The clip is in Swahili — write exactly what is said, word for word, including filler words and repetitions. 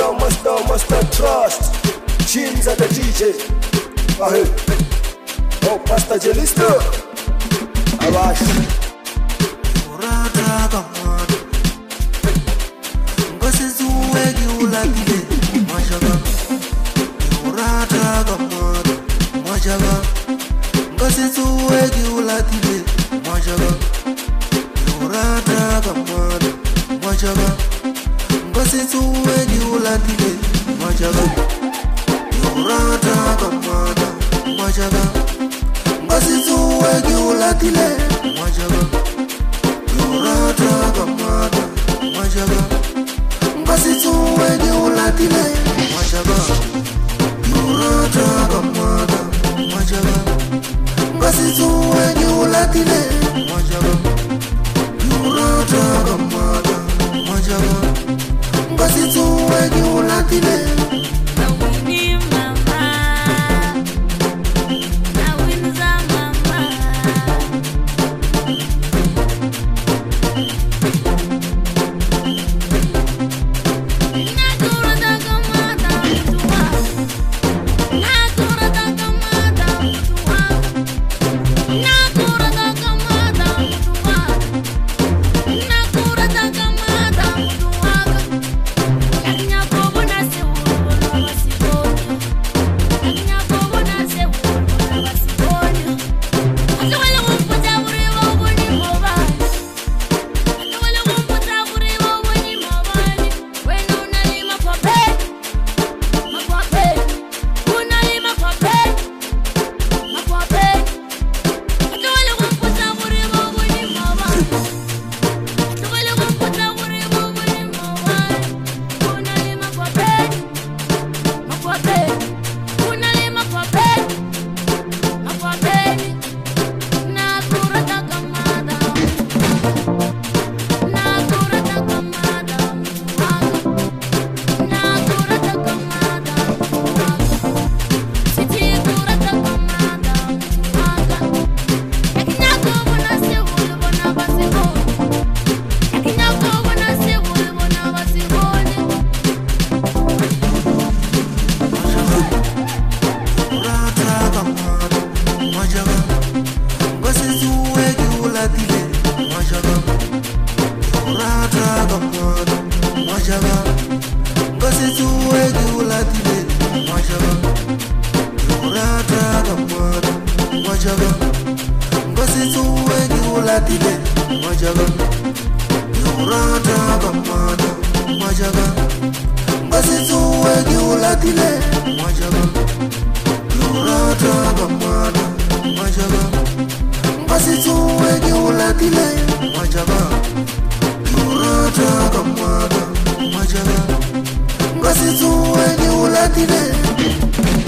master, master, master trust. Jeans and the D J. Ahe. Oh, Pastor Jelisto. Abash. Urata kamada. Ngosi zuwe giula dile. Majaga. Urata kamada. Majaga. Ngosi zuwe giula dile. Majaga. Urata kamada. Majaga. Ngosi zuwe giula dile. Majaga. Urata kamada. Majaga. Ngosi zuwe giula dile. Majaga. Urata kamada. Majaga. Ngosi zuwe giula dile. Majaga. Urata kamada. Majaga. Ngosi zuwe giula dile. Majaga. Urata kamada. Majaga. Ngosi zuwe giula dile. Ngosi zuwe giula dile.